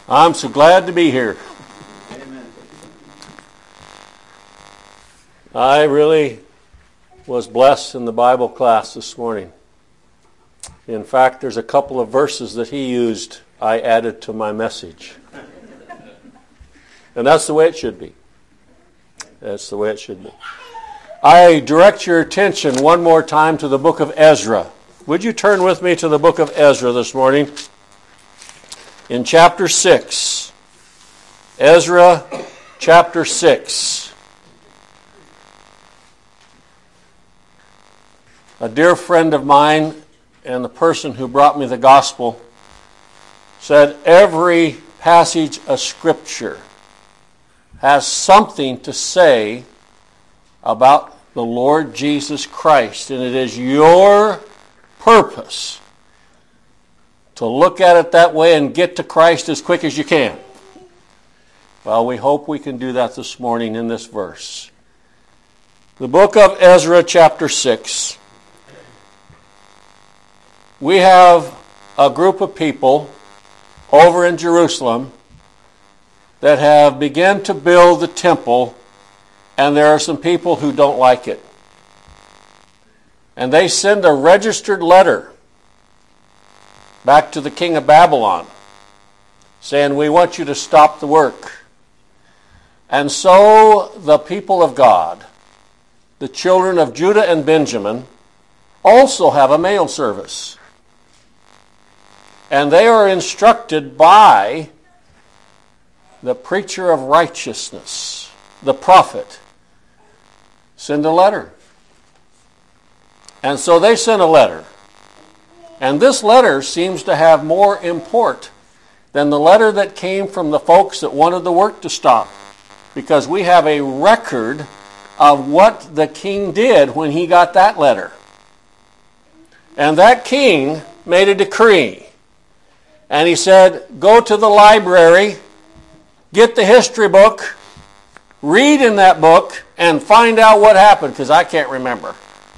I'm so glad to be here. Amen. I really was blessed in the Bible class this morning. In fact, there's a couple of verses that he used I added to my message. And that's the way it should be. That's the way it should be. I direct your attention one more time to the book of Ezra. Would you turn with me to the book of Ezra this morning? In chapter 6. Ezra chapter 6. A dear friend of mine and the person who brought me the gospel said every passage of Scripture has something to say about the Lord Jesus Christ, and it is your purpose to look at it that way and get to Christ as quick as you can. Well, we hope we can do that this morning in this verse. The book of Ezra, chapter 6. We have a group of people over in Jerusalem that have begun to build the temple, and there are some people who don't like it. And they send a registered letter back to the king of Babylon saying, we want you to stop the work. And so the people of God, the children of Judah and Benjamin, also have a mail service. And they are instructed by the preacher of righteousness, the prophet, send a letter. And so they sent a letter. And this letter seems to have more import than the letter that came from the folks that wanted the work to stop. Because we have a record of what the king did when he got that letter. And that king made a decree. And he said, go to the library, get the history book, read in that book, and find out what happened, because I can't remember.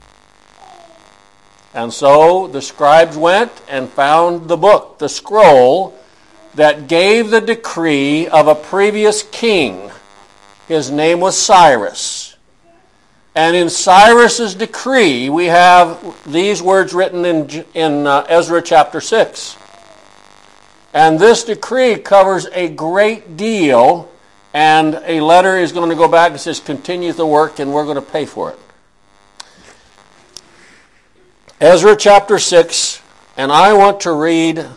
And so the scribes went and found the book, the scroll, that gave the decree of a previous king. His name was Cyrus. And in Cyrus's decree, we have these words written in Ezra chapter 6. And this decree covers a great deal, and a letter is going to go back and says, continue the work, and we're going to pay for it. Ezra chapter 6, and I want to read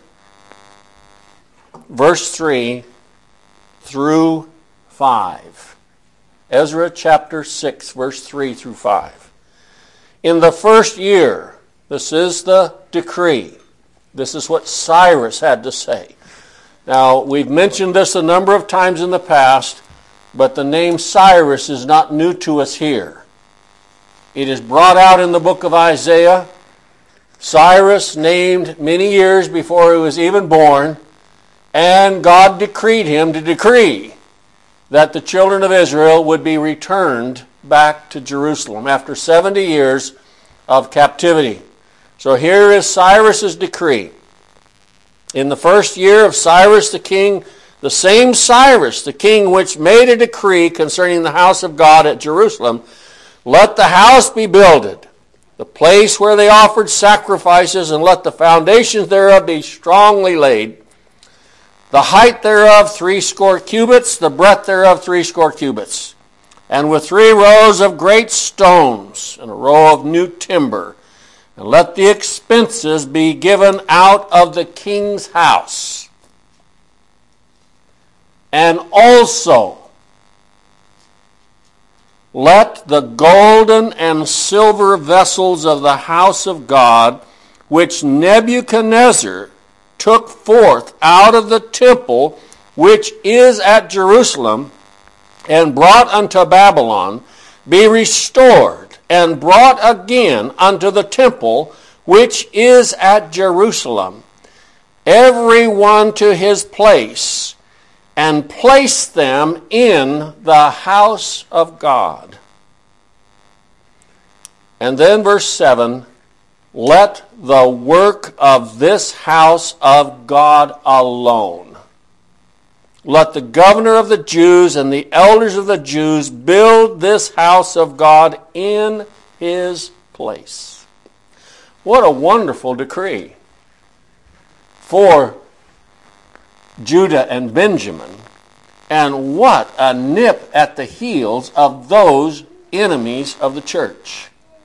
verse 3 through 5. Ezra chapter 6, verse 3 through 5. In the first year, this is the decree. This is what Cyrus had to say. Now, we've mentioned this a number of times in the past, but the name Cyrus is not new to us here. It is brought out in the book of Isaiah. Cyrus named many years before he was even born, and God decreed him to decree that the children of Israel would be returned back to Jerusalem after 70 years of captivity. So here is Cyrus's decree. In the first year of Cyrus the king, the same Cyrus, the king which made a decree concerning the house of God at Jerusalem, let the house be builded, the place where they offered sacrifices, and let the foundations thereof be strongly laid. The height thereof 60 cubits, the breadth thereof 60 cubits, and with 3 rows of great stones, and a row of new timber. And let the expenses be given out of the king's house. And also, let the golden and silver vessels of the house of God, which Nebuchadnezzar took forth out of the temple which is at Jerusalem, and brought unto Babylon, be restored, and brought again unto the temple which is at Jerusalem, every one to his place, and place them in the house of God. And then verse 7, let the work of this house of God alone let the governor of the Jews and the elders of the Jews build this house of God in his place. What a wonderful decree for Judah and Benjamin. And what a nip at the heels of those enemies of the church.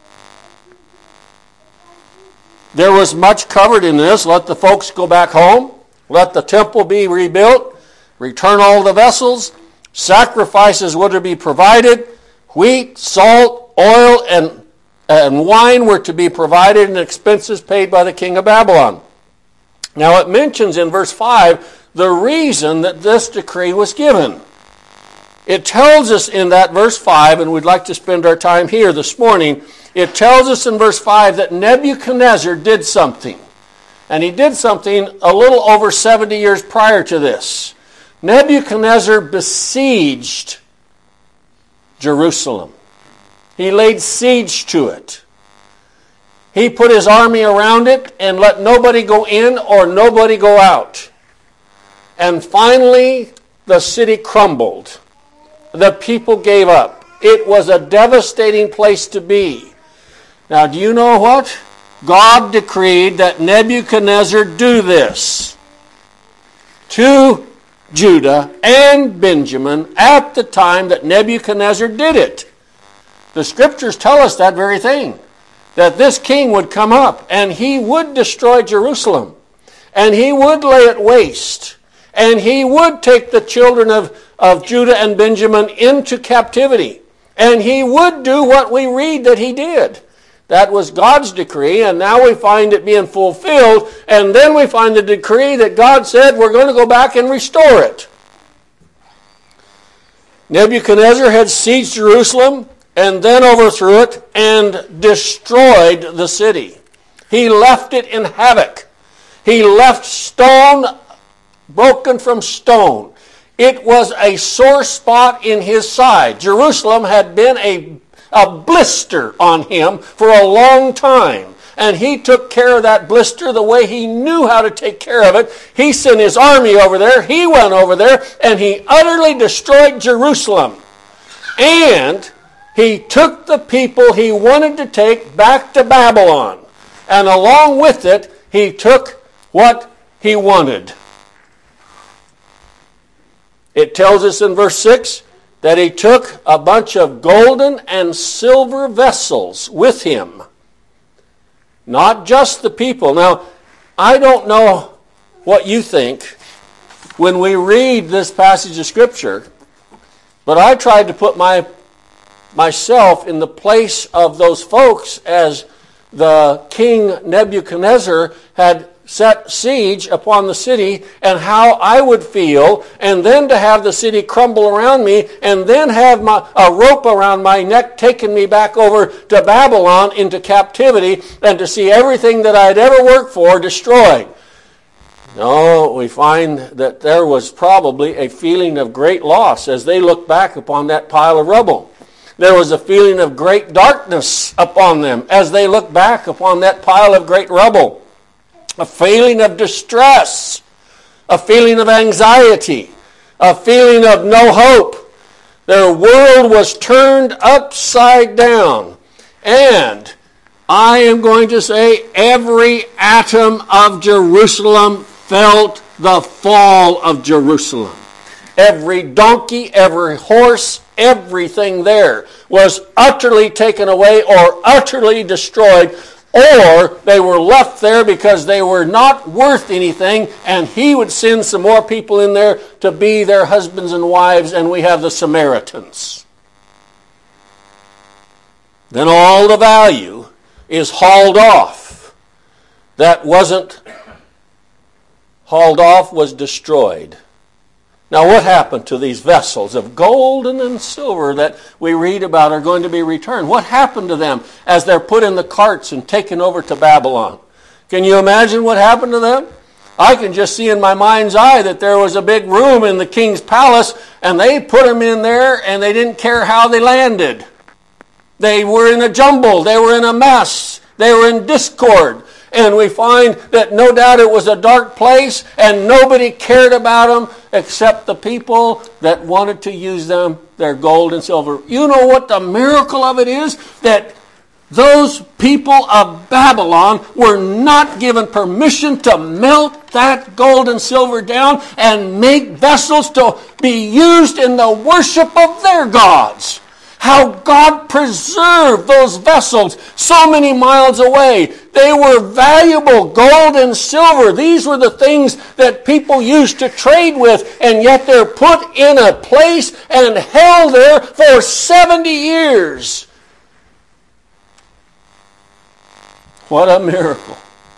There was much covered in this. Let the folks go back home. Let the temple be rebuilt. Return all the vessels. Sacrifices were to be provided. Wheat, salt, oil, and wine were to be provided, and expenses paid by the king of Babylon. Now it mentions in verse 5 the reason that this decree was given. It tells us in that verse 5, and we'd like to spend our time here this morning, it tells us in verse 5 that Nebuchadnezzar did something. And he did something a little over 70 years prior to this. Nebuchadnezzar besieged Jerusalem. He laid siege to it. He put his army around it and let nobody go in or nobody go out. And finally, the city crumbled. The people gave up. It was a devastating place to be. Now, do you know what? God decreed that Nebuchadnezzar do this to Judah and Benjamin at the time that Nebuchadnezzar did it. The scriptures tell us that very thing, that this king would come up and he would destroy Jerusalem, and he would lay it waste, and he would take the children of Judah and Benjamin into captivity, and he would do what we read that he did. That was God's decree, and now we find it being fulfilled, and then we find the decree that God said we're going to go back and restore it. Nebuchadnezzar had sieged Jerusalem and then overthrew it and destroyed the city. He left it in havoc. He left stone broken from stone. It was a sore spot in his side. Jerusalem had been a blister on him for a long time. And he took care of that blister the way he knew how to take care of it. He sent his army over there. He went over there and he utterly destroyed Jerusalem. And he took the people he wanted to take back to Babylon. And along with it, he took what he wanted. It tells us in verse 6 that he took a bunch of golden and silver vessels with him. Not just the people. Now, I don't know what you think when we read this passage of Scripture, but I tried to put myself in the place of those folks as the king Nebuchadnezzar had set siege upon the city, and how I would feel, and then to have the city crumble around me, and then have a rope around my neck taking me back over to Babylon into captivity, and to see everything that I'd ever worked for destroyed. No, we find that there was probably a feeling of great loss as they looked back upon that pile of rubble. There was a feeling of great darkness upon them as they looked back upon that pile of great rubble. A feeling of distress, a feeling of anxiety, a feeling of no hope. Their world was turned upside down. And I am going to say every atom of Jerusalem felt the fall of Jerusalem. Every donkey, every horse, everything there was utterly taken away or utterly destroyed, or they were left there because they were not worth anything, and he would send some more people in there to be their husbands and wives, and we have the Samaritans. Then all the value is hauled off. That wasn't hauled off, was destroyed. Now what happened to these vessels of gold and silver that we read about are going to be returned? What happened to them as they're put in the carts and taken over to Babylon? Can you imagine what happened to them? I can just see in my mind's eye that there was a big room in the king's palace, and they put them in there and they didn't care how they landed. They were in a jumble. They were in a mess. They were in discord. And we find that no doubt it was a dark place and nobody cared about them except the people that wanted to use them, their gold and silver. You know what the miracle of it is? That those people of Babylon were not given permission to melt that gold and silver down and make vessels to be used in the worship of their gods. How God preserved those vessels so many miles away. They were valuable, gold and silver. These were the things that people used to trade with, and yet they're put in a place and held there for 70 years. What a miracle.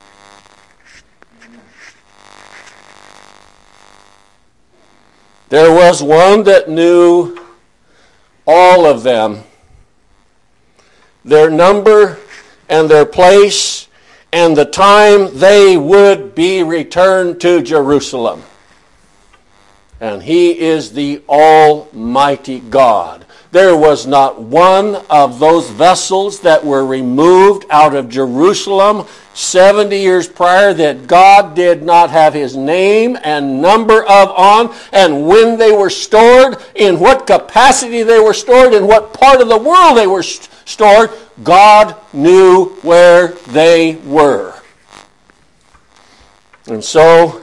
There was one that knew all of them, their number and their place and the time they would be returned to Jerusalem. And he is the Almighty God. There was not one of those vessels that were removed out of Jerusalem 70 years prior that God did not have his name and number of on, and when they were stored, in what capacity they were stored, in what part of the world they were stored. God knew where they were. And so,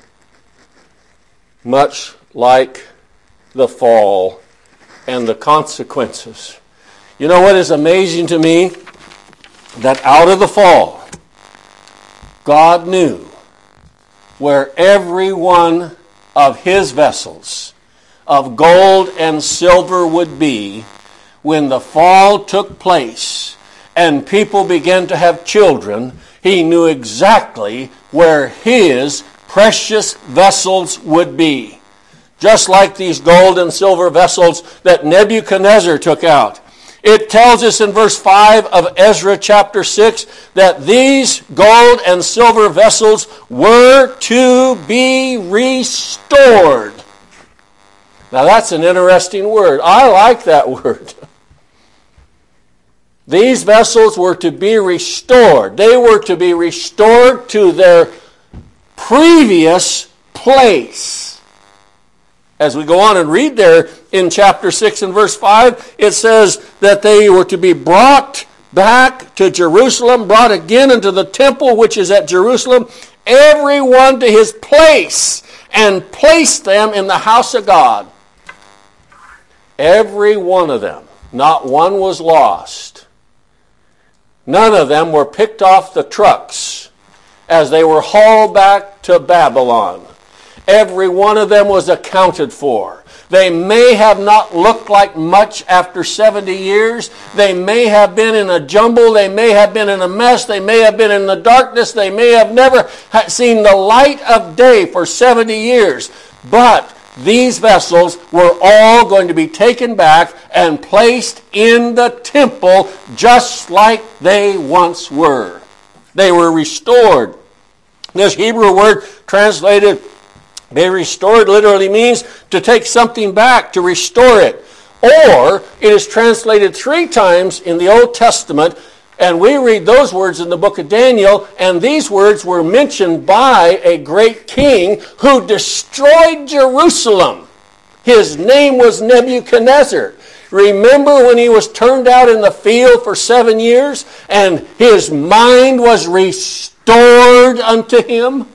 much like the fall and the consequences. You know what is amazing to me? That out of the fall, God knew where every one of his vessels of gold and silver would be when the fall took place and people began to have children. He knew exactly where his precious vessels would be. Just like these gold and silver vessels that Nebuchadnezzar took out. It tells us in verse 5 of Ezra chapter 6 that these gold and silver vessels were to be restored. Now that's an interesting word. I like that word. These vessels were to be restored. They were to be restored to their previous place. As we go on and read there in chapter 6 and verse 5, it says that they were to be brought back to Jerusalem, brought again into the temple which is at Jerusalem, every one to his place, and placed them in the house of God. Every one of them. Not one was lost. None of them were picked off the trucks as they were hauled back to Babylon. Every one of them was accounted for. They may have not looked like much after 70 years. They may have been in a jumble. They may have been in a mess. They may have been in the darkness. They may have never seen the light of day for 70 years. But these vessels were all going to be taken back and placed in the temple just like they once were. They were restored. This Hebrew word translated "be restored" literally means to take something back, to restore it. Or it is translated 3 times in the Old Testament, and we read those words in the book of Daniel, and these words were mentioned by a great king who destroyed Jerusalem. His name was Nebuchadnezzar. Remember when he was turned out in the field for 7 years, and his mind was restored unto him?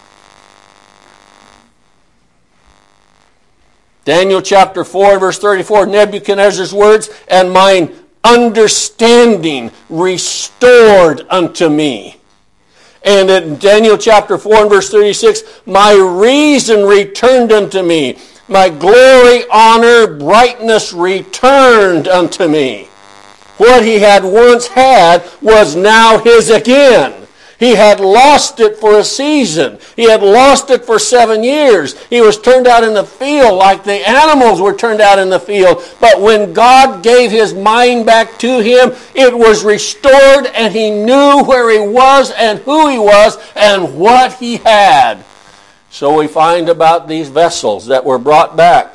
Daniel chapter 4 verse 34, Nebuchadnezzar's words, "And mine understanding restored unto me." And in Daniel chapter 4 and verse 36, "My reason returned unto me. My glory, honor, brightness returned unto me." What he had once had was now his again. He had lost it for a season. He had lost it for 7 years. He was turned out in the field like the animals were turned out in the field. But when God gave his mind back to him, it was restored, and he knew where he was and who he was and what he had. So we find about these vessels that were brought back.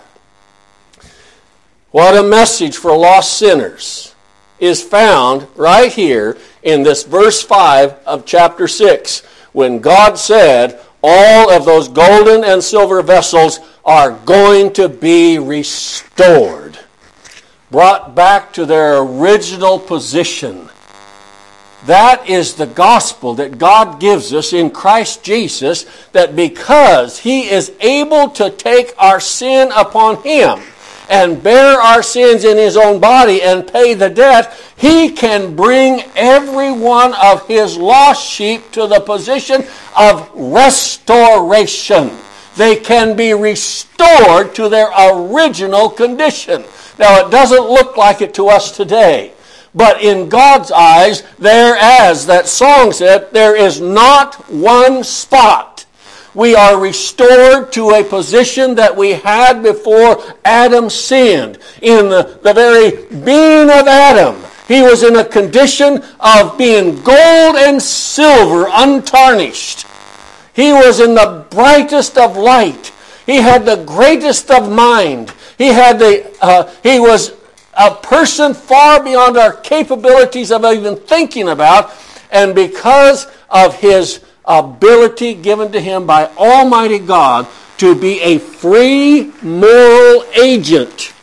What a message for lost sinners is found right here in this verse 5 of chapter 6, when God said all of those golden and silver vessels are going to be restored, brought back to their original position. That is the gospel that God gives us in Christ Jesus, that because He is able to take our sin upon Him and bear our sins in His own body and pay the debt, He can bring every one of His lost sheep to the position of restoration. They can be restored to their original condition. Now, it doesn't look like it to us today. But in God's eyes, there, as that song said, there is not one spot. We are restored to a position that we had before Adam sinned. In the very being of Adam, he was in a condition of being gold and silver, untarnished. He was in the brightest of light. He had the greatest of mind. He was a person far beyond our capabilities of even thinking about, and because of his ability given to him by Almighty God to be a free moral agent,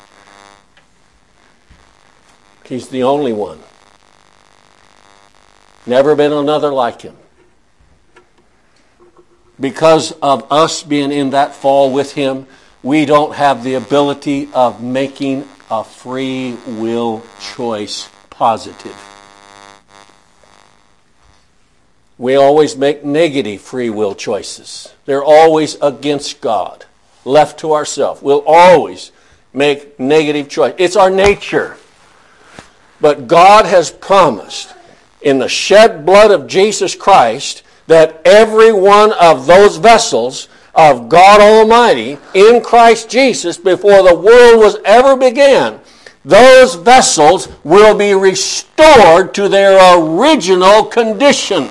he's the only one. Never been another like him. Because of us being in that fall with him, we don't have the ability of making a free will choice positive. We always make negative free will choices. They're always against God, left to ourselves. We'll always make negative choices. It's our nature. But God has promised in the shed blood of Jesus Christ that every one of those vessels of God Almighty in Christ Jesus before the world was ever began, those vessels will be restored to their original condition.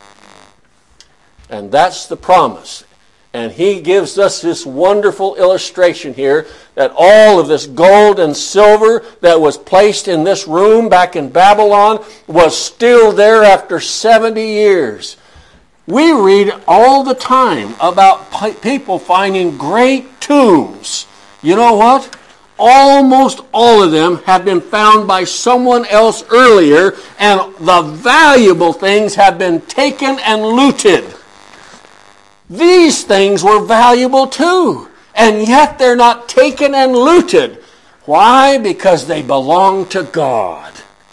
And that's the promise. And he gives us this wonderful illustration here that all of this gold and silver that was placed in this room back in Babylon was still there after 70 years. We read all the time about people finding great tombs. You know what? Almost all of them have been found by someone else earlier, and the valuable things have been taken and looted. These things were valuable too, and yet they're not taken and looted. Why? Because they belong to God.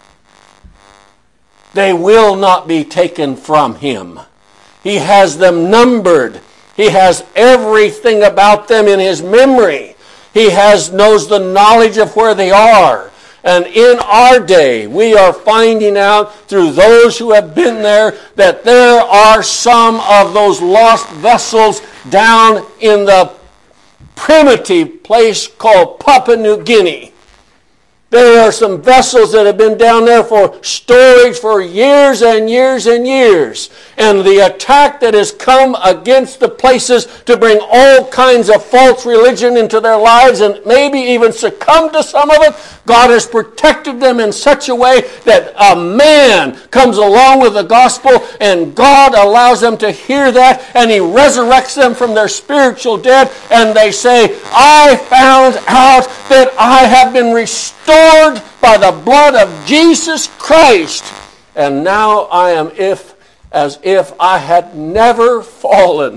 They will not be taken from Him. He has them numbered. He has everything about them in His memory. He knows the knowledge of where they are. And in our day, we are finding out through those who have been there that there are some of those lost vessels down in the primitive place called Papua New Guinea. There are some vessels that have been down there for storage for years and years and years. And the attack that has come against the places to bring all kinds of false religion into their lives and maybe even succumb to some of it, God has protected them in such a way that a man comes along with the gospel and God allows them to hear that and He resurrects them from their spiritual dead, and they say, I found out that I have been restored by the blood of Jesus Christ, and now I am as if I had never fallen.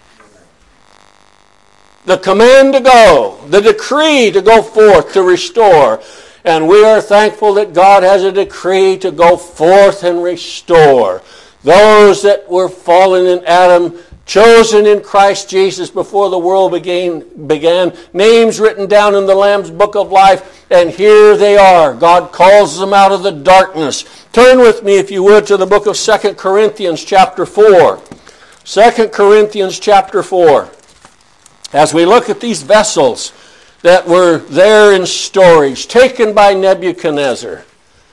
The command to go, the decree to go forth to restore. And we are thankful that God has a decree to go forth and restore. Those that were fallen in Adam, chosen in Christ Jesus before the world began, names written down in the Lamb's Book of Life, and here they are. God calls them out of the darkness. Turn with me, if you would, to the book of 2 Corinthians chapter 4. 2 Corinthians chapter 4. As we look at these vessels that were there in storage, taken by Nebuchadnezzar,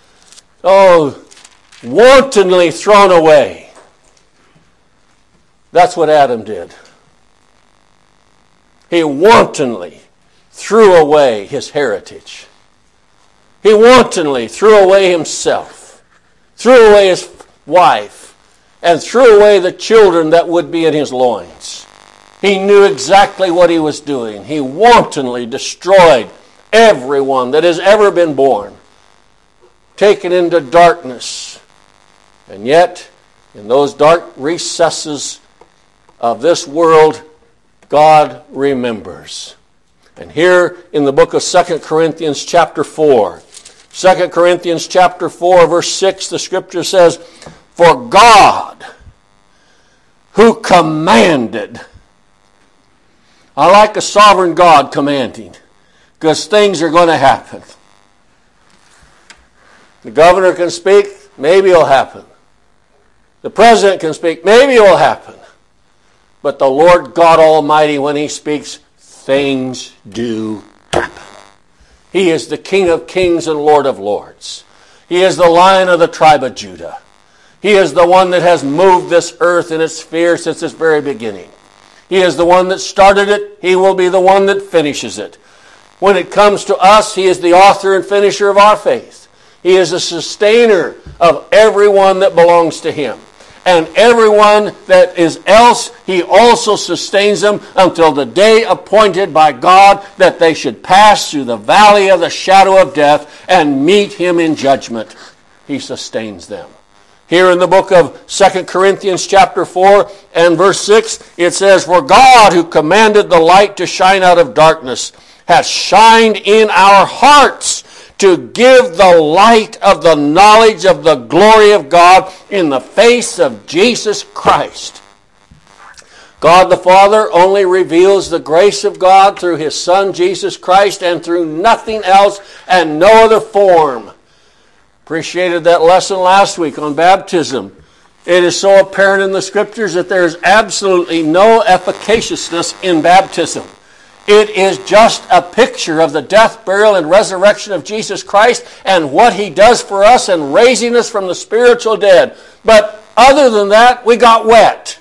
wantonly thrown away. That's what Adam did. He wantonly threw away his heritage. He wantonly threw away himself. threw away his wife, and threw away the children that would be in his loins. He knew exactly what he was doing. He wantonly destroyed everyone that has ever been born, taken into darkness. And yet, in those dark recesses of this world, God remembers. And here in the book of 2 Corinthians chapter 4, 2 Corinthians chapter 4, verse 6, the scripture says, "For God, who commanded," I like a sovereign God commanding, because things are going to happen. The governor can speak, maybe it'll happen. The president can speak, maybe it will happen. But the Lord God Almighty, when He speaks, things do happen. He is the King of kings and Lord of lords. He is the Lion of the tribe of Judah. He is the one that has moved this earth in its sphere since its very beginning. He is the one that started it. He will be the one that finishes it. When it comes to us, He is the author and finisher of our faith. He is the sustainer of everyone that belongs to Him. And everyone that is else, He also sustains them until the day appointed by God that they should pass through the valley of the shadow of death and meet Him in judgment. He sustains them. Here in the book of 2 Corinthians chapter 4 and verse 6, it says, "For God, who commanded the light to shine out of darkness, hath shined in our hearts to give the light of the knowledge of the glory of God in the face of Jesus Christ." God the Father only reveals the grace of God through His Son Jesus Christ, and through nothing else and no other form. Appreciated that lesson last week on baptism. It is so apparent in the Scriptures that there is absolutely no efficaciousness in baptism. It is just a picture of the death, burial, and resurrection of Jesus Christ and what He does for us in raising us from the spiritual dead. But other than that, we got wet.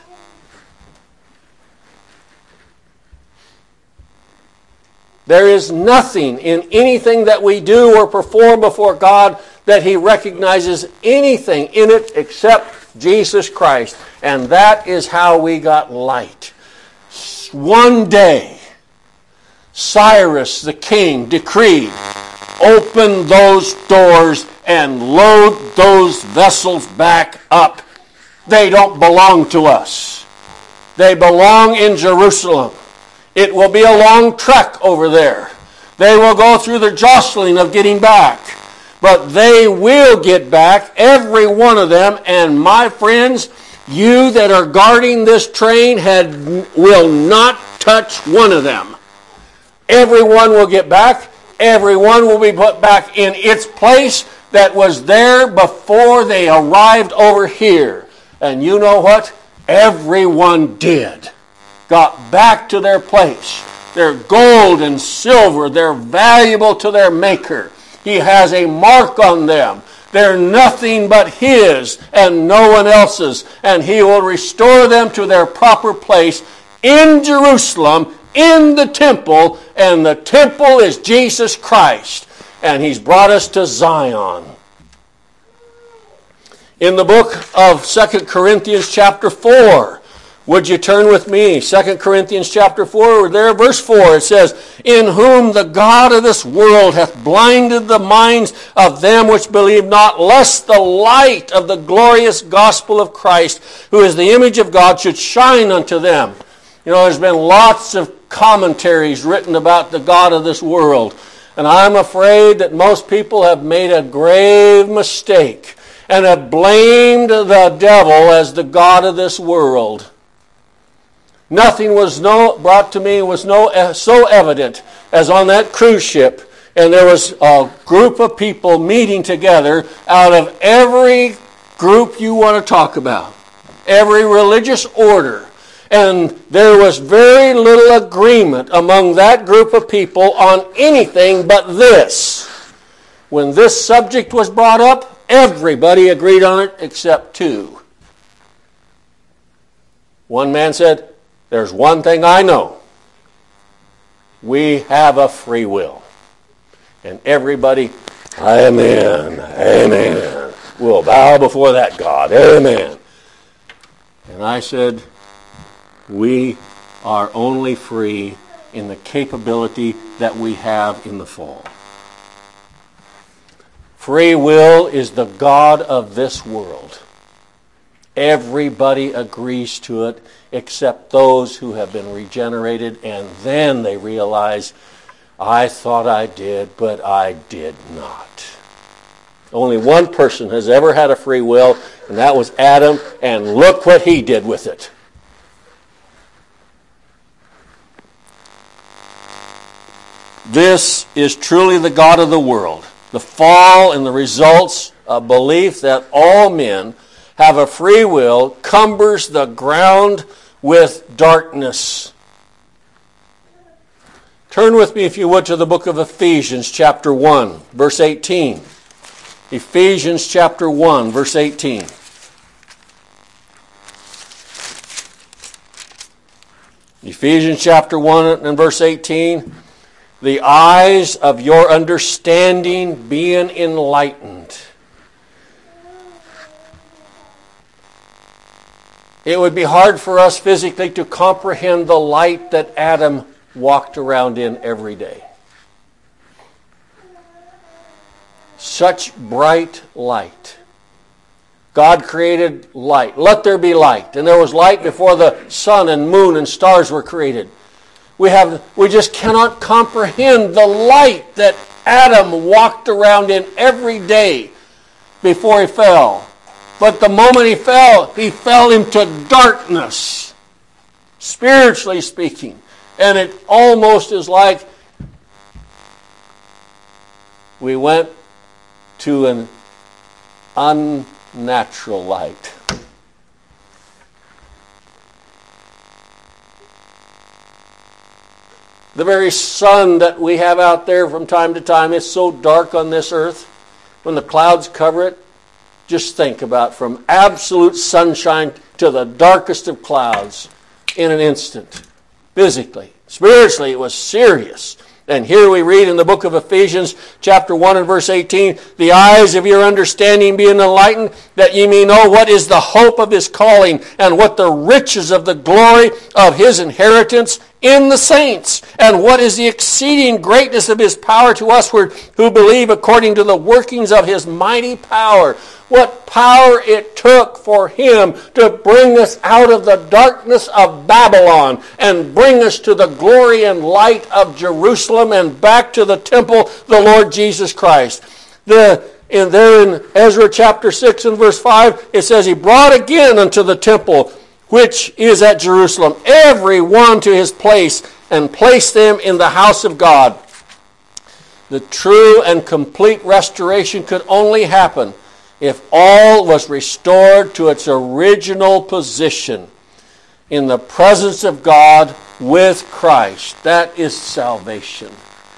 There is nothing in anything that we do or perform before God that He recognizes anything in it except Jesus Christ. And that is how we got light. One day, Cyrus the king decreed, "Open those doors and load those vessels back up. They don't belong to us. They belong in Jerusalem. It will be a long trek over there. They will go through the jostling of getting back. But they will get back, every one of them. And my friends, you that are guarding this train will not touch one of them. Everyone will get back. Everyone will be put back in its place that was there before they arrived over here." And you know what? Everyone did. Got back to their place. Their gold and silver, they're valuable to their Maker. He has a mark on them. They're nothing but His and no one else's. And He will restore them to their proper place in Jerusalem, in the temple, and the temple is Jesus Christ. And He's brought us to Zion. In the book of 2 Corinthians chapter 4, would you turn with me? 2 Corinthians chapter 4, there, verse 4, it says, "In whom the God of this world hath blinded the minds of them which believe not, lest the light of the glorious gospel of Christ, who is the image of God, should shine unto them." You know, there's been lots of commentaries written about the God of this world. And I'm afraid that most people have made a grave mistake and have blamed the devil as the God of this world. Nothing was brought to me was so evident as on that cruise ship, and there was a group of people meeting together out of every group you want to talk about, every religious order, and there was very little agreement among that group of people on anything but this. When this subject was brought up, everybody agreed on it except two. One man said, "There's one thing I know. We have a free will." And everybody, amen, amen. will bow before that God. Amen. And I said, we are only free in the capability that we have in the fall. Free will is the God of this world. Everybody agrees to it except those who have been regenerated, and then they realize, I thought I did, but I did not. Only one person has ever had a free will, and that was Adam, and look what he did with it. This is truly the God of the world. The fall and the results of belief that all men have a free will cumbers the ground with darkness. Turn with me, if you would, to the book of Ephesians, chapter 1, verse 18. Ephesians, chapter 1, verse 18. Ephesians, chapter 1, and verse 18. The eyes of your understanding being enlightened. It would be hard for us physically to comprehend the light that Adam walked around in every day. Such bright light. God created light. Let there be light. And there was light before the sun and moon and stars were created. We just cannot comprehend the light that Adam walked around in every day before he fell. But the moment he fell into darkness, spiritually speaking. And it almost is like we went to an unnatural light. The very sun that we have out there from time to time is so dark on this earth. When the clouds cover it, just think about from absolute sunshine to the darkest of clouds in an instant. Physically. Spiritually, it was serious. And here we read in the book of Ephesians, chapter 1 and verse 18, the eyes of your understanding being enlightened, that ye may know what is the hope of his calling, and what the riches of the glory of his inheritance in the saints, and what is the exceeding greatness of his power to usward who believe according to the workings of his mighty power. What power it took for him to bring us out of the darkness of Babylon and bring us to the glory and light of Jerusalem and back to the temple, the Lord Jesus Christ. There in Ezra chapter 6 and verse 5, it says, he brought again unto the temple, which is at Jerusalem, every one to his place, and placed them in the house of God. The true and complete restoration could only happen if all was restored to its original position in the presence of God with Christ. That is salvation.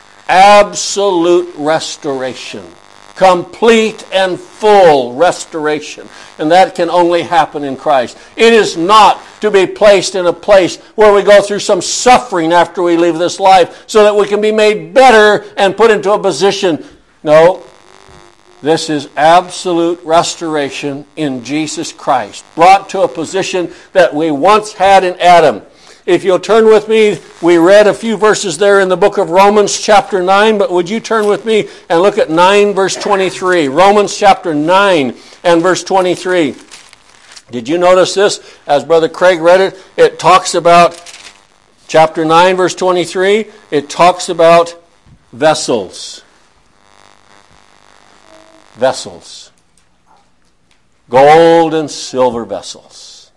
Absolute restoration. Complete and full restoration. And that can only happen in Christ. It is not to be placed in a place where we go through some suffering after we leave this life so that we can be made better and put into a position. No. This is absolute restoration in Jesus Christ. Brought to a position that we once had in Adam. If you'll turn with me, we read a few verses there in the book of Romans chapter 9, but would you turn with me and look at 9 verse 23. Romans chapter 9 and verse 23. Did you notice this? As Brother Craig read it, it talks about, chapter 9 verse 23, it talks about vessels. Vessels. Gold and silver vessels.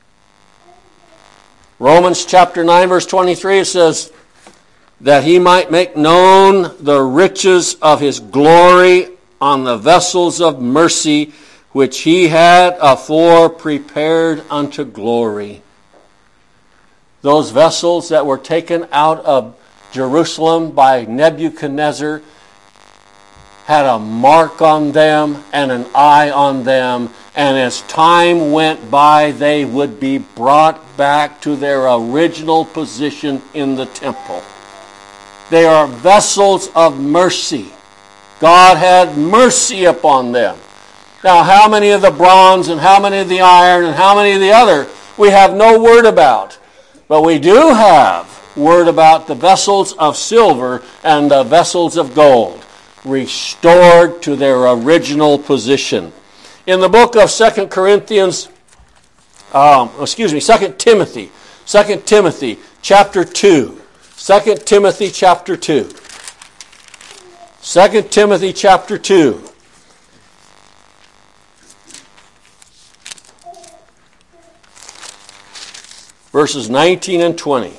Romans chapter 9 verse 23, it says, that he might make known the riches of his glory on the vessels of mercy, which he had afore prepared unto glory. Those vessels that were taken out of Jerusalem by Nebuchadnezzar had a mark on them and an eye on them, and as time went by, they would be brought back to their original position in the temple. They are vessels of mercy. God had mercy upon them. Now, how many of the bronze and how many of the iron and how many of the other, we have no word about. But we do have word about the vessels of silver and the vessels of gold, restored to their original position. In the book of 2 Timothy chapter 2. 2 Timothy chapter 2. 2 Timothy chapter 2. Verses 19 and 20.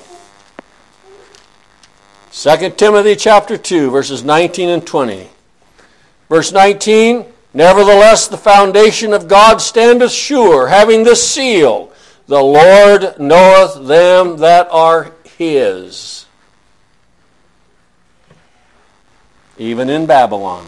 2 Timothy chapter 2, verses 19 and 20. Verse 19, nevertheless the foundation of God standeth sure, having this seal, the Lord knoweth them that are his. Even in Babylon,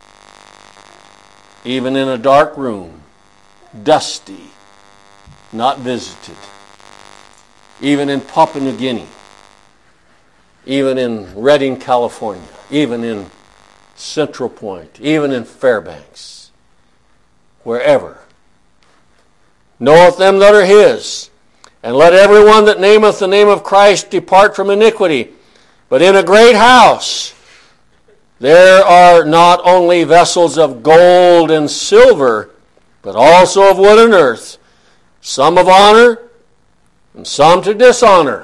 even in a dark room, dusty, not visited, even in Papua New Guinea, even in Redding, California, even in Central Point, even in Fairbanks, wherever, knoweth them that are his. And let everyone that nameth the name of Christ depart from iniquity. But in a great house there are not only vessels of gold and silver, but also of wood and earth, some of honor and some to dishonor.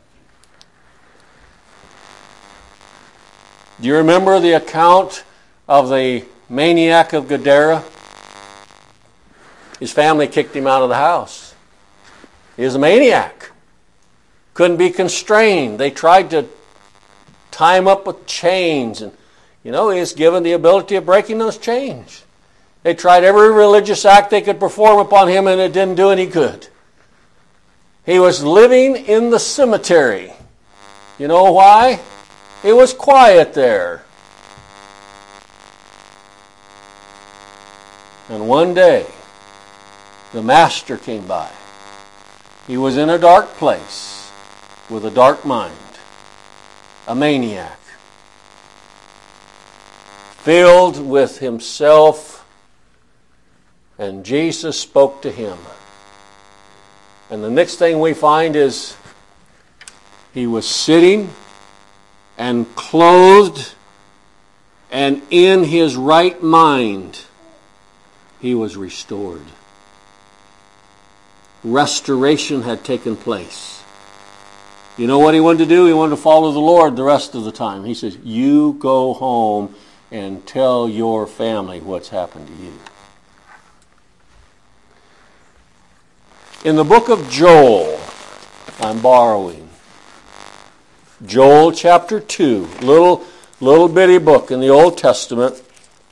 Do you remember the account of the maniac of Gadara? His family kicked him out of the house. He was a maniac. Couldn't be constrained. They tried to tie him up with chains. And, he was given the ability of breaking those chains. They tried every religious act they could perform upon him, and it didn't do any good. He was living in the cemetery. You know why? It was quiet there. And one day, the master came by. He was in a dark place with a dark mind, a maniac, filled with himself, and Jesus spoke to him. And the next thing we find is he was sitting and clothed and in his right mind. He was restored. Restoration had taken place. You know what he wanted to do? He wanted to follow the Lord the rest of the time. He says, you go home and tell your family what's happened to you. In the book of Joel, I'm borrowing, Joel chapter 2, little bitty book in the Old Testament.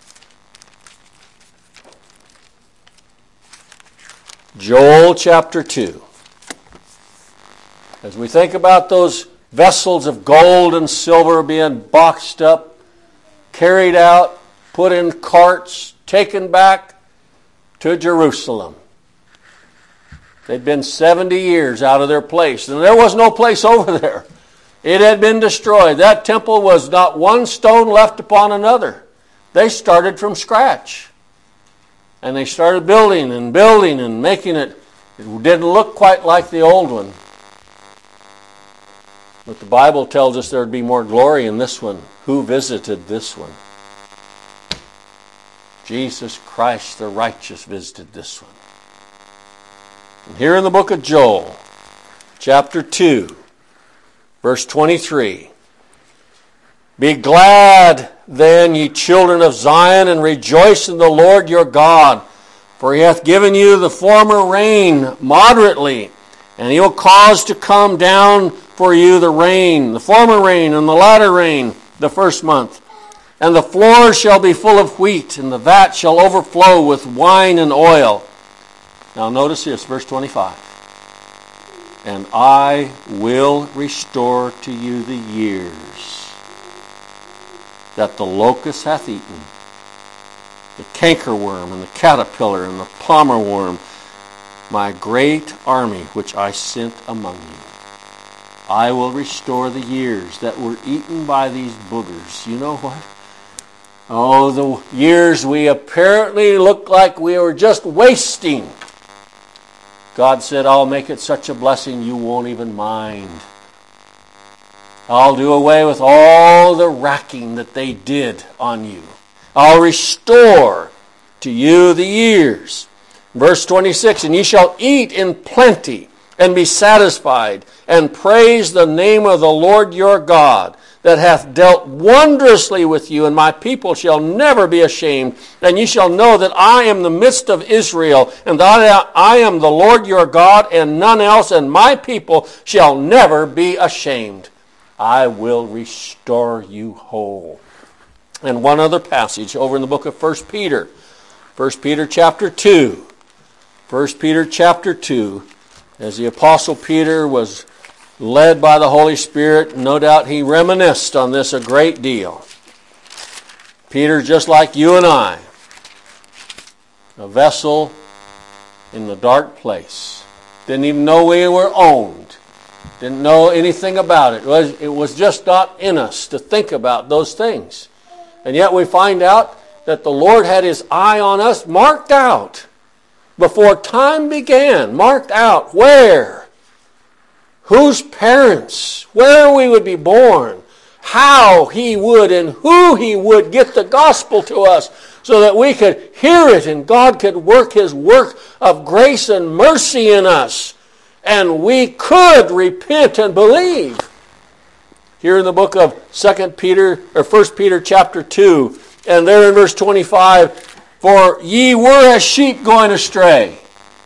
Joel chapter 2. As we think about those vessels of gold and silver being boxed up, carried out, put in carts, taken back to Jerusalem. They'd been 70 years out of their place, and there was no place over there. It had been destroyed. That temple was not one stone left upon another. They started from scratch. And they started building and making it. It didn't look quite like the old one. But the Bible tells us there would be more glory in this one. Who visited this one? Jesus Christ the righteous visited this one. And here in the book of Joel, chapter 2, verse 23. Be glad then, ye children of Zion, and rejoice in the Lord your God. For he hath given you the former rain moderately, and he will cause to come down for you the rain, the former rain and the latter rain, the first month. And the floor shall be full of wheat, and the vat shall overflow with wine and oil. Now notice this, verse 25. And I will restore to you the years that the locust hath eaten, the cankerworm and the caterpillar and the palmer worm, my great army which I sent among you. I will restore the years that were eaten by these boogers. You know what? Oh, the years we apparently looked like we were just wasting. God said, I'll make it such a blessing you won't even mind. I'll do away with all the racking that they did on you. I'll restore to you the years. Verse 26, and ye shall eat in plenty and be satisfied, and praise the name of the Lord your God, that hath dealt wondrously with you, and my people shall never be ashamed. And ye shall know that I am the midst of Israel, and that I am the Lord your God, and none else, and my people shall never be ashamed. I will restore you whole. And one other passage over in the book of 1 Peter. 1 Peter chapter 2. 1 Peter chapter 2. As the Apostle Peter was led by the Holy Spirit, no doubt he reminisced on this a great deal. Peter, just like you and I, a vessel in the dark place. Didn't even know we were owned. Didn't know anything about it. It was just not in us to think about those things. And yet we find out that the Lord had His eye on us, marked out before time began, marked out where, whose parents, where we would be born, how He would and who He would get the gospel to us so that we could hear it and God could work His work of grace and mercy in us and we could repent and believe. Here in the book of 1 Peter chapter 2, and there in verse 25, for ye were as sheep going astray,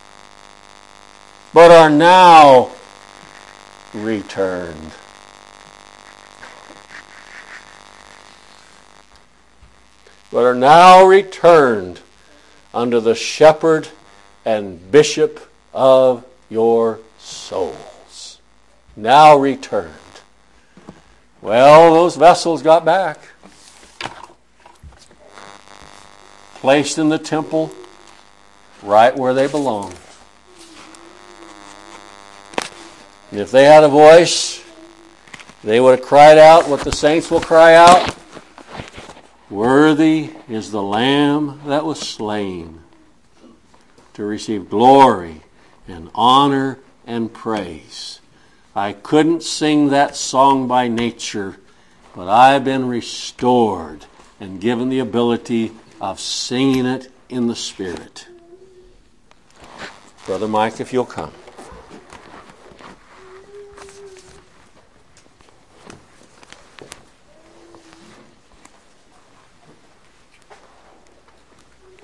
but are now returned. But are now returned unto the shepherd and bishop of your souls. Now returned. Well, those vessels got back. Placed in the temple, right where they belong. And if they had a voice, they would have cried out what the saints will cry out. Worthy is the Lamb that was slain to receive glory and honor and praise. I couldn't sing that song by nature, but I've been restored and given the ability of singing it in the Spirit. Brother Mike, if you'll come.